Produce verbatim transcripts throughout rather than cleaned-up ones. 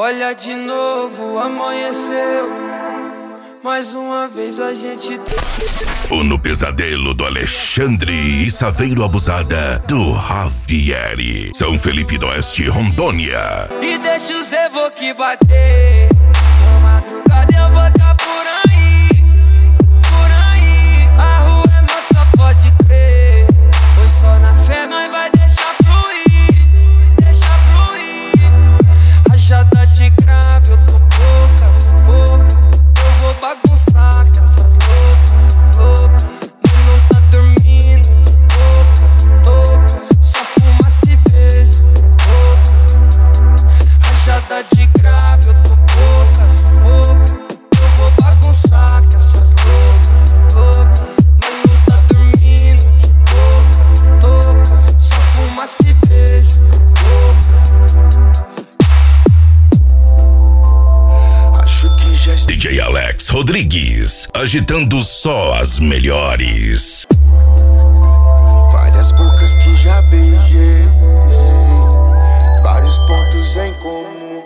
Olha de novo, amanheceu. Mais uma vez a gente... O No Pesadelo do Alexandre e Saveiro Abusada do Javieri. São Felipe do Oeste, Rondônia. E deixa os evoque bater. Na madrugada eu vou tá por aí, por aí. A rua é nossa, pode crer. Pois só na fé nós vai deixar fluir, deixar fluir. Rajada de cravo, eu tô poucas, poucas. Eu vou bagunçar com essas loucas, loucas. Mas não tá dormindo, toca, toca. Só fumaça e beijo, louca. Rajada de cravo, eu tô poucas, poucas. Eu vou bagunçar com essas loucas, loucas. Mas não tá dormindo, toca, toca. Só fumaça e beijo, louca. Acho que já... D J Alex Rodrigues, agitando só as melhores. Várias bocas que já beijei, vários pontos em comum.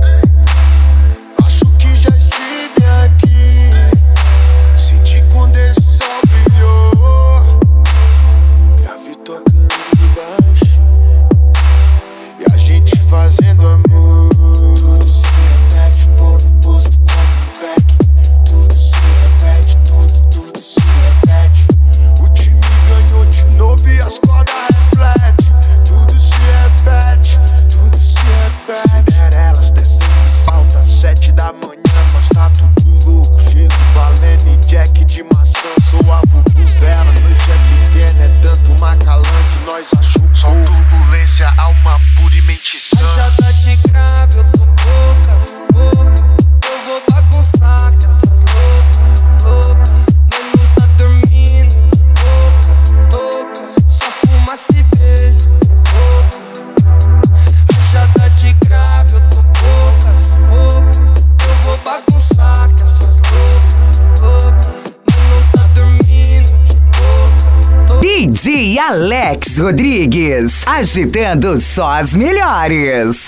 Acho que já estive aqui, senti quando esse sol brilhou. Grave tocando baixo e a gente fazendo amor. Tudo se repete, pô no posto como um back. Tudo se repete, tudo, tudo se repete. O time ganhou de novo e as cordas refletem. Tudo se repete, tudo se repete. Cinderelas descendo salto às sete da manhã, nós tá tudo louco. Chego Balene e Jack de maçã, sou a vuvuzela. A noite é pequena, é tanto macalã que nós achamos. Só turbulência, alma pura e mente sã. Rajada de cravo, eu tô poucas, poucas. Eu vou bagunçar com essas loucas, loucas. Mas não tá dormindo, toca, toca. Só fumaça e beijo, louca. Rajada de cravo, eu tô poucas, poucas. Eu vou bagunçar com essas loucas, loucas. Mas não tá dormindo, toca, toca. D J Alex Rodrigues, agitando só as melhores.